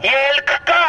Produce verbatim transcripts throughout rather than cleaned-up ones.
Ելք կա։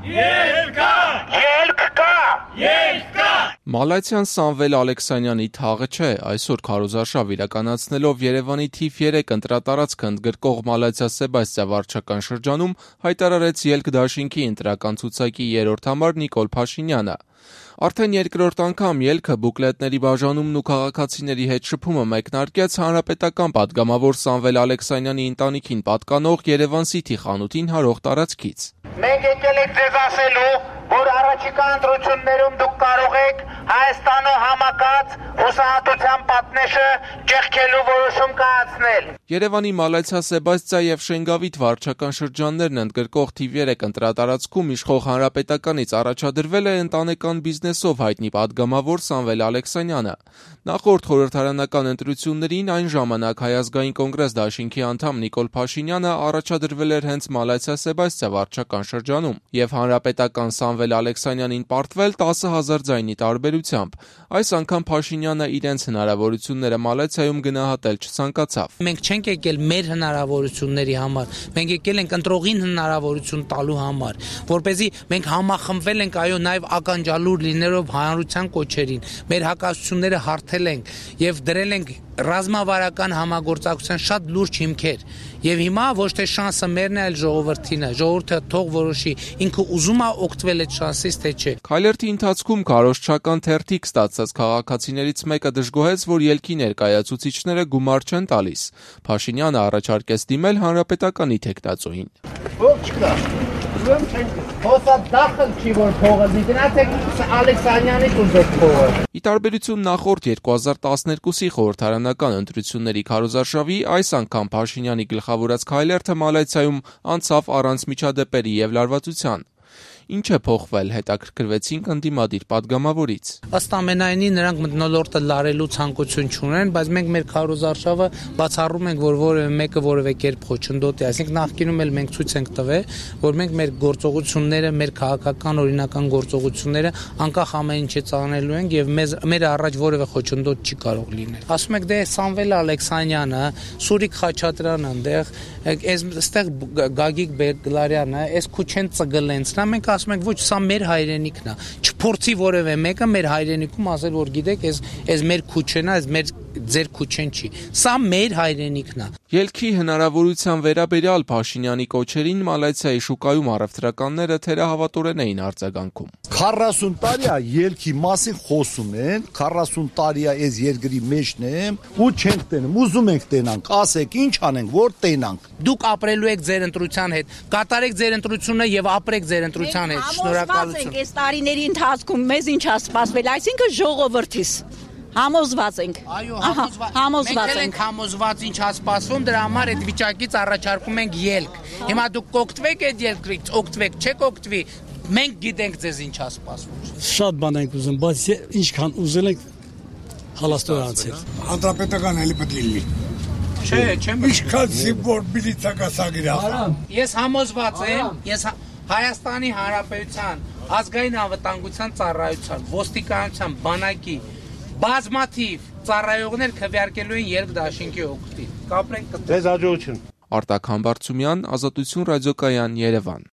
Ելք կա։ Ելք կա։ Ելք կա։ Մալայցյան Սամվել Ալեքսանյանի թաղը չէ, այսօր քարոզարշավ իրականացնելով Երևանի թիվ երեք ընտրատարածքը ընդգրկող Մալայցյա Սեբաստիա վարչական շրջանում հայտարարեց ելք դաշինքի ընտրական ցուցակի երրորդ համար Նիկոլ Փաշինյանը։ Արդեն երկրորդ անգամ ելքը բուկլետների բաժանումն ու քաղաքացիների հետ շփումը մեկնարկեց հանրապետական պատգամավոր Սամվել Ալեքսանյանի ընտանիքին պատկանող Երևան City խանութին հարող տարածքից։ Մենք եկել ենք ձեզ ասելու, որ առաջիկա ընտրություններում դուք կարող եք Հայաստանը համակած հուսահատության պատնեշը ճեղքելու որոշում կայացնել։ Երևանի Մալայցյա Սեբաստիա եւ Շենգավիթ վարչական շրջաններն ընդգրկող թիվ երեք ընտրատարածքում իշխող հանրապետականից առաջադրվել է ընտանեկան բիզնեսով հայտնի պատգամավոր Սամվել Ալեքսանյանը։ Նախորդ խորհրդարանական ընտրություններին այն ժամանակ Հայ ազգային կոնգրես դաշինքի անդամ Նիկոլ Փաշինյանը առաջադրվել էր հենց Մալայցյա Սեբաստիա վարչական շրջանում եւ հանրապետական Սամվել Ալեքսանյանին պարտվել տասը հազար ձայնի տարբերությամբ։ Այս անգամ Փաշինյանը իրենց հնարավորությունները Մալայցիայում գնահատել չցանկացավ։ Մենք չենք եկել մեր հնարավորությունների համար, մենք եկել ենք ընտրողին հնարավորություն տալու համար, որպեսզի մենք համախմբվել ենք այո նաև ականջալուր լինելով հանրության կոչերին, մեր հակասությունները հարթել ենք եւ դրել ենք ռազմավարական համագործակցության շատ լուրջ հիմքեր։ Եվ հիմա ոչ թե շանսը մերն է, այլ ժողովրդին է։ Ժողովուրդը թող որոշի, ինքը ուզում է օգտվել այդ շանսից, թե չէ։ Քայլերթի ընթացքում քարոզչական թերթիկ ստացած քաղաքացիներից մեկը դժգոհեց, որ ելքի ներկայացուցիչները գումար չեն տալիս։ Փաշինյանը առաջարկեց դիմել հանրապետականի թեկնածուին։ Ո՞վ չկա։ Ուրեմն չենք հոսա դախլ չի որ փողը դիտնացեք Ալեքսանյանի կուզեք փողը։ Ի տարբերություն նախորդ երկու հազար տասներկուսի խորհրդարանական ընտրությունների քարոզարշավի, այս անգամ Փաշինյանի գլխավորած քայլերթը Մալայցիայում անցավ առանց միջադեպերի եւ լարվածության։ Ինչ է փոխվել, հետաքրքրվեցինք ընդդիմադիր պատգամավորից։ Ըստ ամենայնի նրանք մթնոլորտը լարելու ցանկություն չունեն, բայց մենք մեր քարոզարշավը բացառում ենք, որ որևէ մեկը որևէ կերպ խոչընդոտի, այսինքն նախկինում էլ մենք ցույց ենք տվել, որ մենք մեր գործողությունները, մեր քաղաքական օրինական գործողությունները անկախ ամեն ինչից անելու ենք եւ մեզ մեր առաջ որևէ խոչընդոտ չի կարող լինել։ Ասում եք դե Սամվել Ալեքսանյանը, Սուրիկ Խաչատրյանը, այնտեղ այստեղ Գագիկ Բերգլարյանը, այս Քուչեն Ծգլենցն, մենք ասում ենք ոչ, սա մեր հայրենիքն է։ Չփորձի որևէ մեկը մեր հայրենիքում ասել, որ գիտեք, այս այս մեր քուչեն է, այս մեր ձեր քուչեն չի։ Սա մեր հայրենիքն է։ Ելքի հնարավորության վերաբերյալ Փաշինյանի կոչերին Մալայցիայի շուկայում առևտրականները թերահավատորեն էին արձագանքում։ քառասուն տարի է ելքի մասին խոսում են, քառասուն տարի է այս երկրի մեջն եմ ու չենք տենում, ուզում ենք տենանք, ասեք ինչ անենք, որ տենանք։ Դուք ապրելու եք ձեր ընտրության հետ, կատարեք ձեր ընտրությունը եւ ապրեք ձեր ընտրության հետ։ Շնորհակալություն։ Այս տարիների ընթացքում մեզ ինչ է սպասվել, այսինքն ժողովրդից համոզված ենք։ Այո, համոզված ենք։ Մենք համոզված ինչ է սպասվում, դրա համար այդ վիճակից առաջարկում ենք ելք։ Հիմա դուք կօգտվեք այդ ելքից, օգտվեք, չեք օգտվի, մենք գիտենք ձեզ ինչ է սպասվում։ Շատ բան ենք ուզում, բայց ինչքան ուզել ենք հալաստոր անցել։ Հանրապետական էլի պետք է լինի։ Չէ, չեմ։ Ինչքան սիմվոլ միլիցակասագիր է։ Ես համոզված եմ, ես Հայաստանի Հանրապետության ազգային անվտանգության ծառայության, ոստիկանության, բանակի բազմաթիվ ծառայողներ քվեարկելու են ելք դաշինքի օգտին։ Կապրենք կտրենք։ Ձեզ հաջողություն։ Արտակ Համբարձումյան, Ազատություն ռադիոկայան, Երևան։